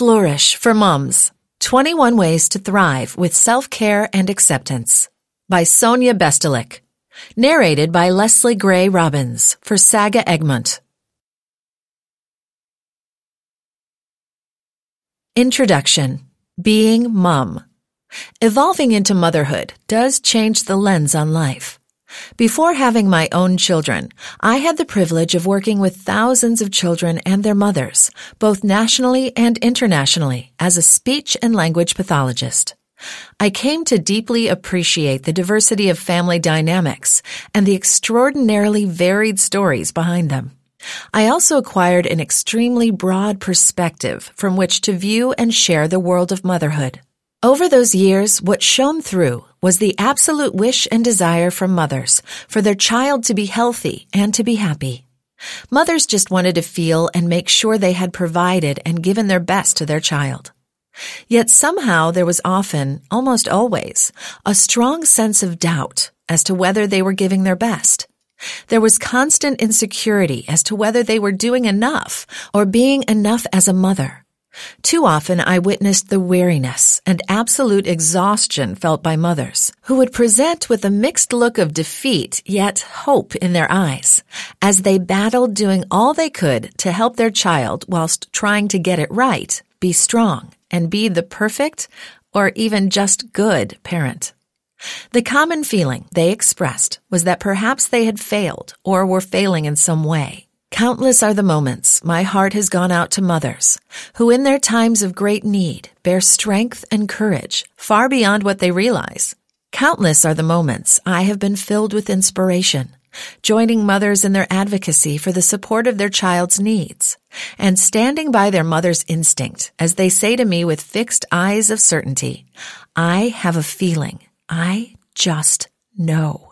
Flourish for Moms, 21 Ways to Thrive with Self-Care and Acceptance by Sonia Bestelic. Narrated by Leslie Gray Robbins for Saga Egmont. Introduction. Being Mom. Evolving into motherhood does change the lens on life. Before having my own children, I had the privilege of working with thousands of children and their mothers, both nationally and internationally, as a speech and language pathologist. I came to deeply appreciate the diversity of family dynamics and the extraordinarily varied stories behind them. I also acquired an extremely broad perspective from which to view and share the world of motherhood. Over those years, what shone through was the absolute wish and desire from mothers for their child to be healthy and to be happy. Mothers just wanted to feel and make sure they had provided and given their best to their child. Yet somehow there was often, almost always, a strong sense of doubt as to whether they were giving their best. There was constant insecurity as to whether they were doing enough or being enough as a mother. Too often I witnessed the weariness and absolute exhaustion felt by mothers, who would present with a mixed look of defeat yet hope in their eyes, as they battled doing all they could to help their child whilst trying to get it right, be strong, and be the perfect or even just good parent. The common feeling they expressed was that perhaps they had failed or were failing in some way. Countless are the moments my heart has gone out to mothers who in their times of great need bear strength and courage far beyond what they realize. Countless are the moments I have been filled with inspiration, joining mothers in their advocacy for the support of their child's needs, and standing by their mother's instinct as they say to me with fixed eyes of certainty, "I have a feeling. I just know."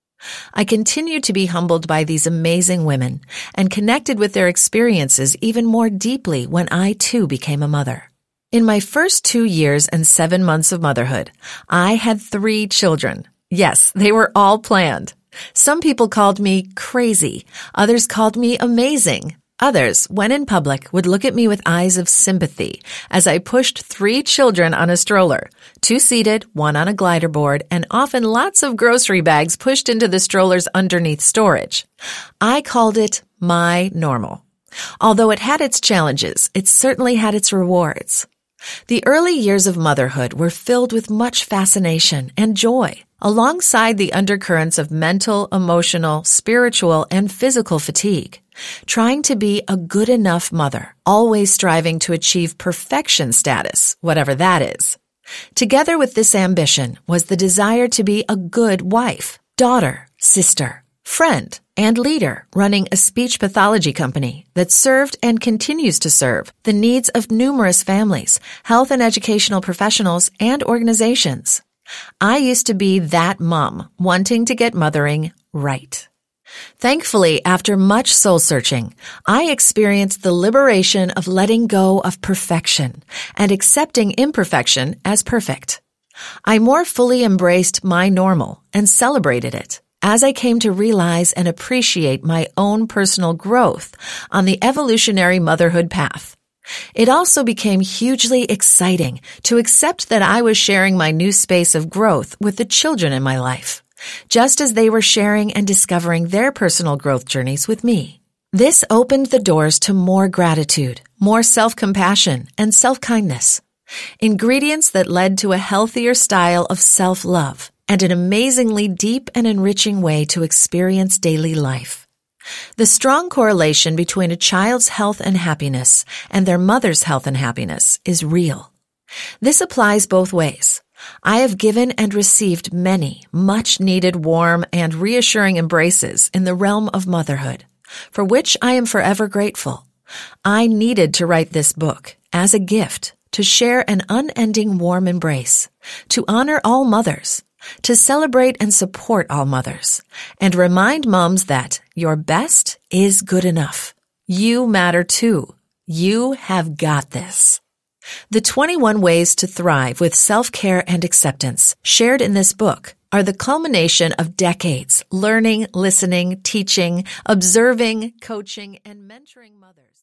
I continue to be humbled by these amazing women and connected with their experiences even more deeply when I too became a mother. In my first 2 years and 7 months of motherhood, I had 3 children. Yes, they were all planned. Some people called me crazy. Others called me amazing. Others, when in public, would look at me with eyes of sympathy as I pushed 3 children on a stroller, 2 seated, 1 on a glider board, and often lots of grocery bags pushed into the stroller's underneath storage. I called it my normal. Although it had its challenges, it certainly had its rewards. The early years of motherhood were filled with much fascination and joy, alongside the undercurrents of mental, emotional, spiritual, and physical fatigue. Trying to be a good enough mother, always striving to achieve perfection status, whatever that is. Together with this ambition was the desire to be a good wife, daughter, sister, friend, and leader running a speech pathology company that served and continues to serve the needs of numerous families, health and educational professionals, and organizations. I used to be that mom wanting to get mothering right. Thankfully, after much soul-searching, I experienced the liberation of letting go of perfection and accepting imperfection as perfect. I more fully embraced my normal and celebrated it as I came to realize and appreciate my own personal growth on the evolutionary motherhood path. It also became hugely exciting to accept that I was sharing my new space of growth with the children in my life, just as they were sharing and discovering their personal growth journeys with me. This opened the doors to more gratitude, more self-compassion, and self-kindness, ingredients that led to a healthier style of self-love and an amazingly deep and enriching way to experience daily life. The strong correlation between a child's health and happiness and their mother's health and happiness is real. This applies both ways. I have given and received many much-needed warm and reassuring embraces in the realm of motherhood, for which I am forever grateful. I needed to write this book as a gift to share an unending warm embrace, to honor all mothers, to celebrate and support all mothers, and remind moms that your best is good enough. You matter too. You have got this. The 21 Ways to Thrive with Self-Care and Acceptance shared in this book are the culmination of decades learning, listening, teaching, observing, coaching, and mentoring mothers.